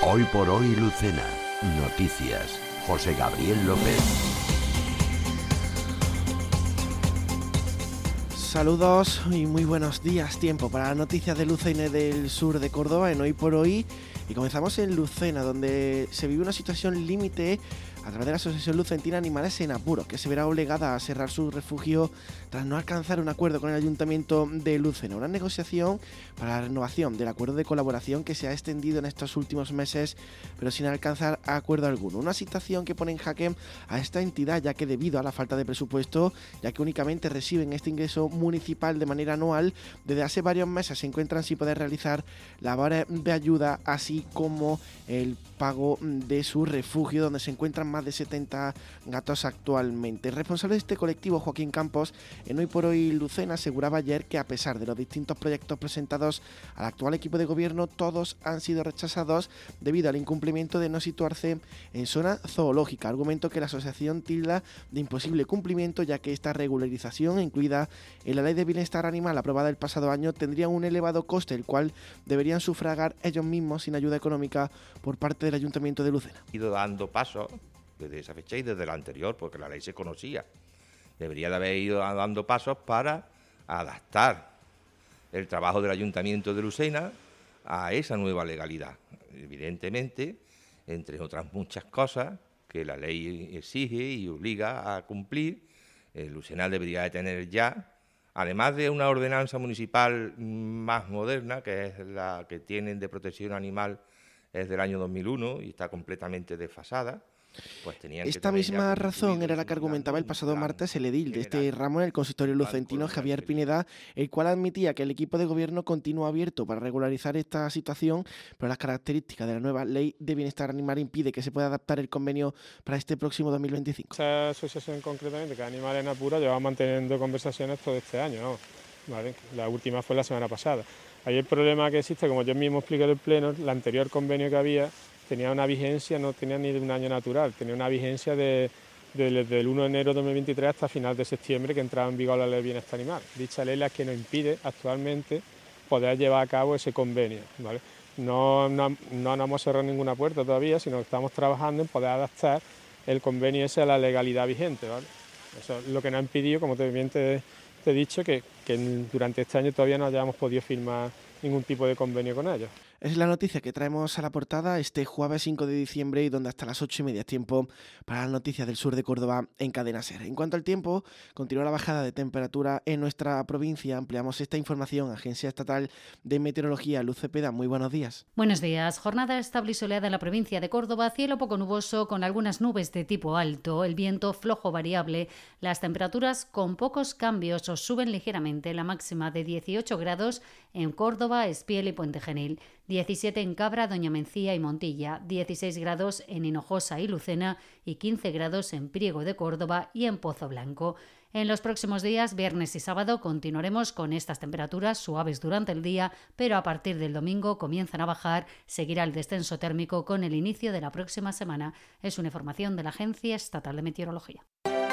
Hoy por hoy Lucena. Noticias. José Gabriel López. Saludos y muy buenos días. Tiempo para las noticias de Lucena del sur de Córdoba en Hoy por Hoy. Y comenzamos en Lucena, donde se vive una situación límite a través de la Asociación Lucentina Animales en Apuros, que se verá obligada a cerrar su refugio tras no alcanzar un acuerdo con el Ayuntamiento de Lucena. Una negociación para la renovación del acuerdo de colaboración que se ha extendido en estos últimos meses, pero sin alcanzar acuerdo alguno. Una situación que pone en jaque a esta entidad, ya que debido a la falta de presupuesto, ya que únicamente reciben este ingreso municipal de manera anual, desde hace varios meses se encuentran sin poder realizar labores de ayuda, así como el pago de su refugio, donde se encuentran más de 70 gatos actualmente. El responsable de este colectivo, Joaquín Campos, en Hoy por Hoy Lucena, aseguraba ayer que a pesar de los distintos proyectos presentados al actual equipo de gobierno, todos han sido rechazados debido al incumplimiento de no situarse en zona zoológica, argumento que la asociación tilda de imposible cumplimiento, ya que esta regularización, incluida en la Ley de Bienestar Animal aprobada el pasado año, tendría un elevado coste, el cual deberían sufragar ellos mismos sin ayuda económica por parte del Ayuntamiento de Lucena. Ha ido dando pasos desde esa fecha y desde la anterior, porque la ley se conocía. Debería de haber ido dando pasos para adaptar el trabajo del Ayuntamiento de Lucena a esa nueva legalidad. Evidentemente, entre otras muchas cosas que la ley exige y obliga a cumplir, Lucena debería de tener ya, además de una ordenanza municipal más moderna, que es la que tienen de protección animal, es del año 2001 y está completamente desfasada. Pues esta misma razón era la que argumentaba el pasado martes el edil de este ramo en el consistorio lucentino, Javier Pineda, el cual admitía que el equipo de gobierno continúa abierto para regularizar esta situación, pero las características de la nueva Ley de Bienestar Animal impide que se pueda adaptar el convenio para este próximo 2025. Esa asociación concretamente, que Animales en Apuros, lleva manteniendo conversaciones todo este año, ¿no? ¿Vale? La última fue la semana pasada. Ahí el problema que existe, como yo mismo expliqué en el pleno, el anterior convenio que había tenía una vigencia, no tenía ni de un año natural, tenía una vigencia desde el 1 de enero de 2023 hasta final de septiembre, que entraba en vigor la Ley de Bienestar Animal. Dicha ley es la que nos impide actualmente poder llevar a cabo ese convenio, ¿vale? No hemos cerrado ninguna puerta todavía, sino que estamos trabajando en poder adaptar el convenio ese a la legalidad vigente, ¿vale? Eso es lo que nos ha impedido, como te he dicho, que durante este año todavía no hayamos podido firmar ningún tipo de convenio con ellos. Es la noticia que traemos a la portada este jueves 5 de diciembre y donde hasta las 8:30 es tiempo para las noticias del sur de Córdoba en Cadena SER. En cuanto al tiempo, continúa la bajada de temperatura en nuestra provincia. Ampliamos esta información. Agencia Estatal de Meteorología, Luz Cepeda, muy buenos días. Buenos días. Jornada estable y soleada en la provincia de Córdoba, cielo poco nuboso con algunas nubes de tipo alto, el viento flojo variable, las temperaturas con pocos cambios o suben ligeramente, la máxima de 18 grados en Córdoba, Espiel y Puente Genil, 17 en Cabra, Doña Mencía y Montilla, 16 grados en Hinojosa y Lucena y 15 grados en Priego de Córdoba y en Pozo Blanco. En los próximos días, viernes y sábado, continuaremos con estas temperaturas suaves durante el día, pero a partir del domingo comienzan a bajar, seguirá el descenso térmico con el inicio de la próxima semana. Es una información de la Agencia Estatal de Meteorología.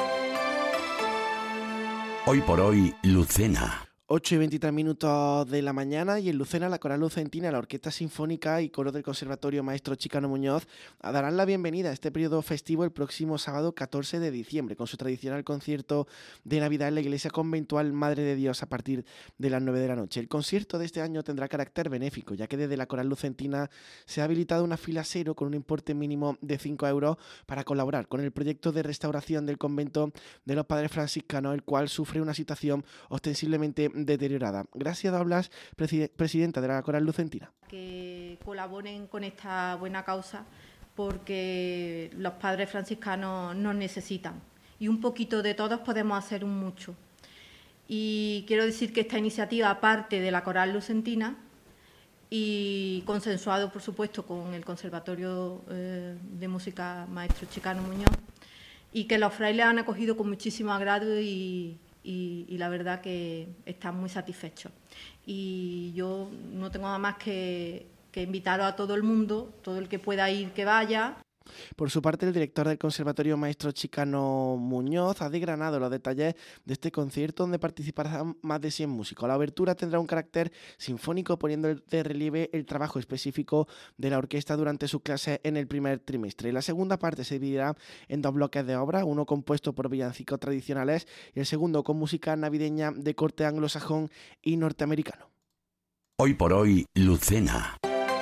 Hoy por hoy, Lucena. 8:23 de la mañana y en Lucena la Coral Lucentina, la Orquesta Sinfónica y Coro del Conservatorio Maestro Chicano Muñoz darán la bienvenida a este periodo festivo el próximo sábado 14 de diciembre con su tradicional concierto de Navidad en la Iglesia Conventual Madre de Dios a partir de las 9 de la noche. El concierto de este año tendrá carácter benéfico, ya que desde la Coral Lucentina se ha habilitado una fila cero con un importe mínimo de 5 euros para colaborar con el proyecto de restauración del convento de los Padres Franciscanos, el cual sufre una situación ostensiblemente deteriorada. Gracias, Doblas, presidenta de la Coral Lucentina. Que colaboren con esta buena causa porque los padres franciscanos nos necesitan y un poquito de todos podemos hacer un mucho. Y quiero decir que esta iniciativa parte de la Coral Lucentina y consensuado, por supuesto, con el Conservatorio de Música Maestro Chicano Muñoz, y que los frailes han acogido con muchísimo agrado y la verdad que están muy satisfechos. Y yo no tengo nada más que invitaros a todo el mundo, todo el que pueda ir que vaya. Por su parte, el director del Conservatorio, maestro Chicano Muñoz, ha desgranado los detalles de este concierto donde participarán más de 100 músicos. La abertura tendrá un carácter sinfónico, poniendo de relieve el trabajo específico de la orquesta durante sus clases en el primer trimestre. La segunda parte se dividirá en 2 bloques de obra, uno compuesto por villancicos tradicionales y el segundo con música navideña de corte anglosajón y norteamericano. Hoy por hoy, Lucena.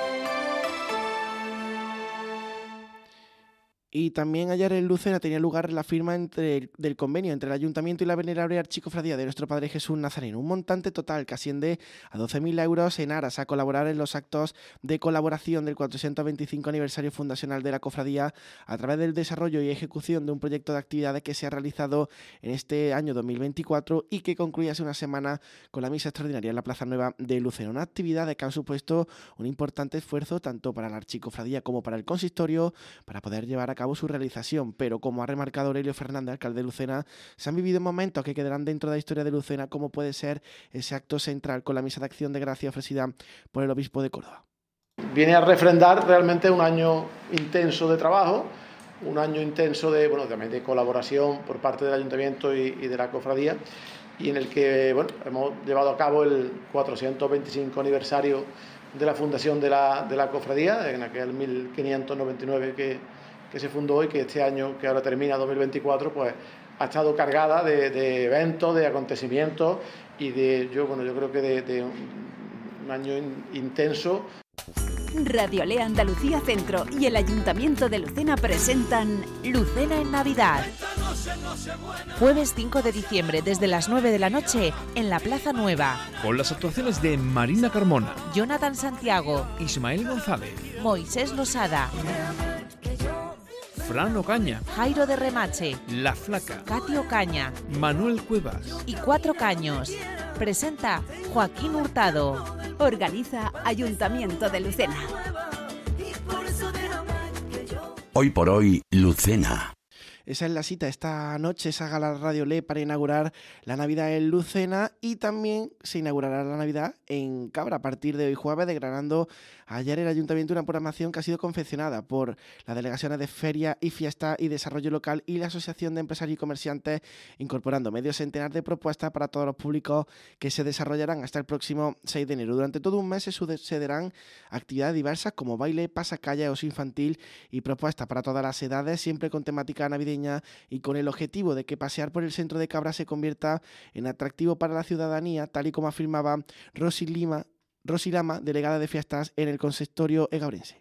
Y también ayer en Lucena tenía lugar la firma del convenio entre el Ayuntamiento y la Venerable Archicofradía de Nuestro Padre Jesús Nazareno. Un montante total que asciende a 12.000 euros en aras a colaborar en los actos de colaboración del 425 aniversario fundacional de la cofradía a través del desarrollo y ejecución de un proyecto de actividades que se ha realizado en este año 2024 y que concluye hace una semana con la misa extraordinaria en la Plaza Nueva de Lucena. Una actividad que ha supuesto un importante esfuerzo tanto para la Archicofradía como para el consistorio para poder llevar a cabo su realización, pero como ha remarcado Aurelio Fernández, alcalde de Lucena, se han vivido momentos que quedarán dentro de la historia de Lucena, como puede ser ese acto central con la misa de acción de gracia ofrecida por el obispo de Córdoba. Viene a refrendar realmente un año intenso de trabajo, un año intenso también de colaboración por parte del ayuntamiento y de la cofradía, y en el que hemos llevado a cabo el 425 aniversario de la fundación de la cofradía, en aquel 1599 que se fundó y que este año, que ahora termina 2024, pues ha estado cargada de eventos, de acontecimientos y yo creo que de un año intenso. Radio Le Andalucía Centro y el Ayuntamiento de Lucena presentan Lucena en Navidad. Jueves 5 de diciembre desde las 9 de la noche en la Plaza Nueva. Con las actuaciones de Marina Carmona, Jonathan Santiago, Ismael González, Moisés Losada, Fran Ocaña, Jairo de Remache, La Flaca, Katy Ocaña, Manuel Cuevas y Cuatro Caños. Presenta Joaquín Hurtado. Organiza Ayuntamiento de Lucena. Hoy por hoy, Lucena. Esa es la cita esta noche, esa gala Radio Le para inaugurar la Navidad en Lucena, y también se inaugurará la Navidad en Cabra a partir de hoy jueves, desgranando ayer el Ayuntamiento una programación que ha sido confeccionada por las delegaciones de Feria y Fiesta y Desarrollo Local y la Asociación de Empresarios y Comerciantes, incorporando medio centenar de propuestas para todos los públicos que se desarrollarán hasta el próximo 6 de enero. Durante todo un mes se sucederán actividades diversas como baile, pasacalle, ocio infantil y propuestas para todas las edades, siempre con temática navideña y con el objetivo de que pasear por el centro de Cabra se convierta en atractivo para la ciudadanía, tal y como afirmaba Rosy Lama, delegada de fiestas en el consistorio egaurense.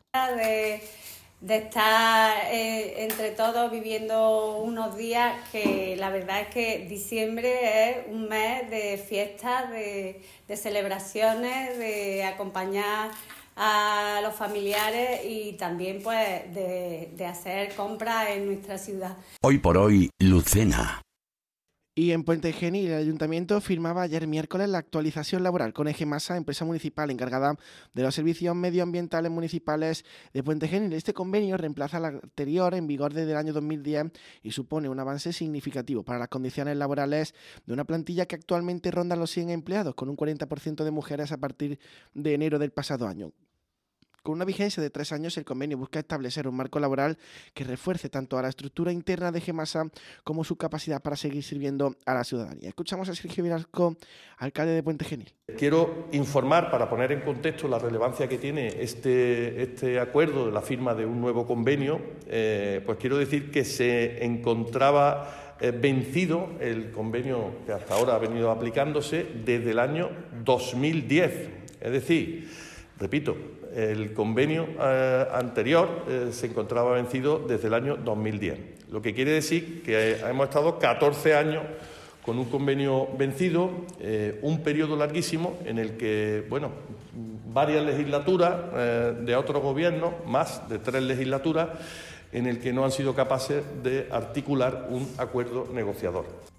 De estar entre todos viviendo unos días que la verdad es que diciembre es un mes de fiestas, de celebraciones, de acompañar a los familiares y también pues de hacer compras en nuestra ciudad. Hoy por hoy, Lucena. Y en Puente Genil, el Ayuntamiento firmaba ayer miércoles la actualización laboral con Egemasa, empresa municipal encargada de los servicios medioambientales municipales de Puente Genil. Este convenio reemplaza al anterior, en vigor desde el año 2010, y supone un avance significativo para las condiciones laborales de una plantilla que actualmente ronda los 100 empleados, con un 40% de mujeres a partir de enero del pasado año. Con una vigencia de 3 años, el convenio busca establecer un marco laboral que refuerce tanto a la estructura interna de Egemasa como su capacidad para seguir sirviendo a la ciudadanía. Escuchamos a Sergio Vilarco, alcalde de Puente Genil. Quiero informar, para poner en contexto la relevancia que tiene este acuerdo de la firma de un nuevo convenio, pues quiero decir que se encontraba vencido el convenio que hasta ahora ha venido aplicándose desde el año 2010. Es decir, repito, el convenio anterior se encontraba vencido desde el año 2010, lo que quiere decir que hemos estado 14 años con un convenio vencido, un periodo larguísimo en el que, varias legislaturas de otros gobiernos, más de 3 legislaturas, en el que no han sido capaces de articular un acuerdo negociador.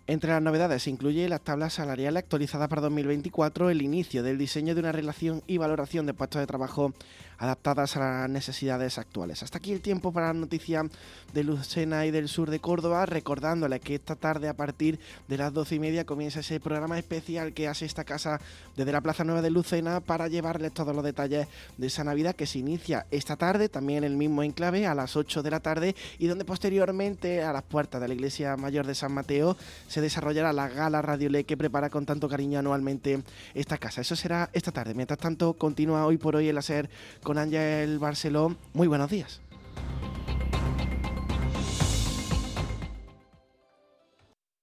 Entre las novedades se incluye las tablas salariales actualizadas para 2024, el inicio del diseño de una relación y valoración de puestos de trabajo adaptadas a las necesidades actuales. Hasta aquí el tiempo para las noticias de Lucena y del sur de Córdoba, recordándoles que esta tarde a partir de las 12:30 comienza ese programa especial que hace esta casa desde la Plaza Nueva de Lucena para llevarles todos los detalles de esa Navidad que se inicia esta tarde, también en el mismo enclave a las 8 de la tarde y donde posteriormente a las puertas de la Iglesia Mayor de San Mateo se desarrollará la gala Radio Le que prepara con tanto cariño anualmente esta casa. Eso será esta tarde. Mientras tanto, continúa Hoy por Hoy el hacer con Ángel Barceló. Muy buenos días.